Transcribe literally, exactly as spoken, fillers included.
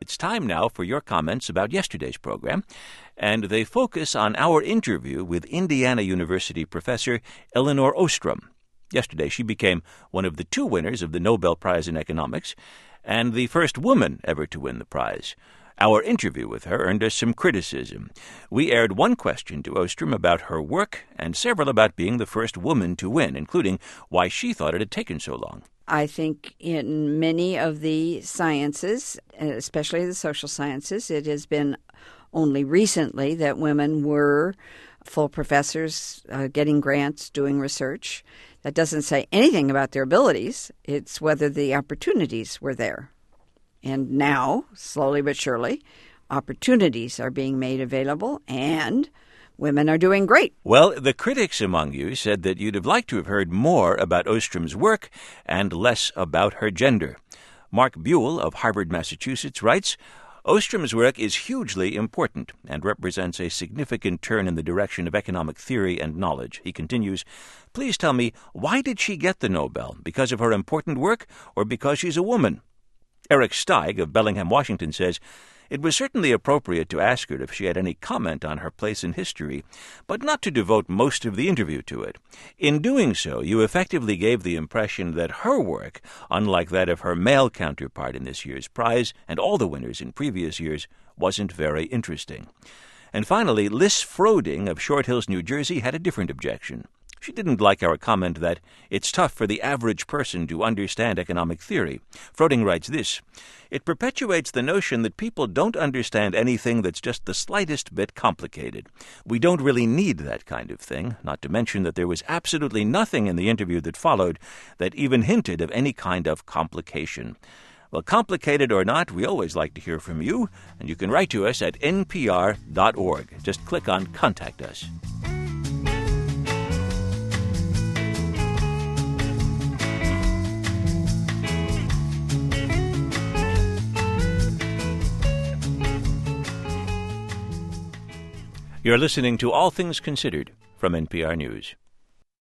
It's time now for your comments about yesterday's program, and they focus on our interview with Indiana University professor Elinor Ostrom. Yesterday, she became one of the two winners of the Nobel Prize in Economics, and the first woman ever to win the prize. Our interview with her earned us some criticism. We aired one question to Ostrom about her work and several about being the first woman to win, including why she thought it had taken so long. I think in many of the sciences, especially the social sciences, it has been only recently that women were full professors, uh, getting grants, doing research. That doesn't say anything about their abilities. It's whether the opportunities were there. And now, slowly but surely, opportunities are being made available, and women are doing great. Well, the critics among you said that you'd have liked to have heard more about Ostrom's work and less about her gender. Mark Buell of Harvard, Massachusetts, writes, Ostrom's work is hugely important and represents a significant turn in the direction of economic theory and knowledge. He continues, please tell me, why did she get the Nobel? Because of her important work or because she's a woman? Eric Steig of Bellingham, Washington, says, it was certainly appropriate to ask her if she had any comment on her place in history, but not to devote most of the interview to it. In doing so, you effectively gave the impression that her work, unlike that of her male counterpart in this year's prize and all the winners in previous years, wasn't very interesting. And finally, Liz Froding of Short Hills, New Jersey, had a different objection. She didn't like our comment that it's tough for the average person to understand economic theory. Froding writes this, it perpetuates the notion that people don't understand anything that's just the slightest bit complicated. We don't really need that kind of thing, not to mention that there was absolutely nothing in the interview that followed that even hinted of any kind of complication. Well, complicated or not, we always like to hear from you, and you can write to us at N P R dot org. Just click on Contact Us. You're listening to All Things Considered from N P R News.